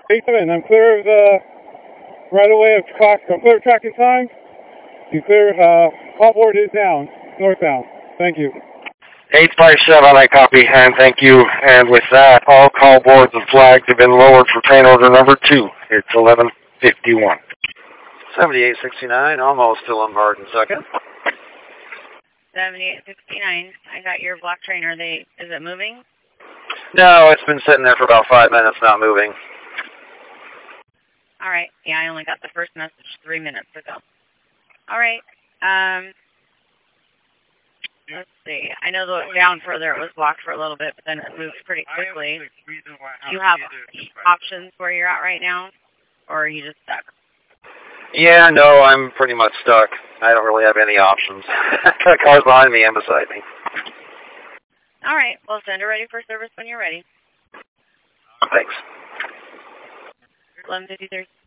87, I'm clear of the right away of clock. I'm clear of track and time. You clear, all board is down, northbound. Thank you. 857, I copy, and thank you. And with that, all call boards and flags have been lowered for train order number 2. It's 11:51. 7869, almost still on hard in second. 7869, I got your block train. Is it moving? No, it's been sitting there for about 5 minutes, not moving. All right. Yeah, I only got the first message 3 minutes ago. All right. Let's see. I know down further it was blocked for a little bit, but then it moved pretty quickly. Do you have options where you're at right now, or are you just stuck? Yeah, no, I'm pretty much stuck. I don't really have any options. The car's behind me and beside me. All right. Well, send her ready for service when you're ready. Thanks. 11:53.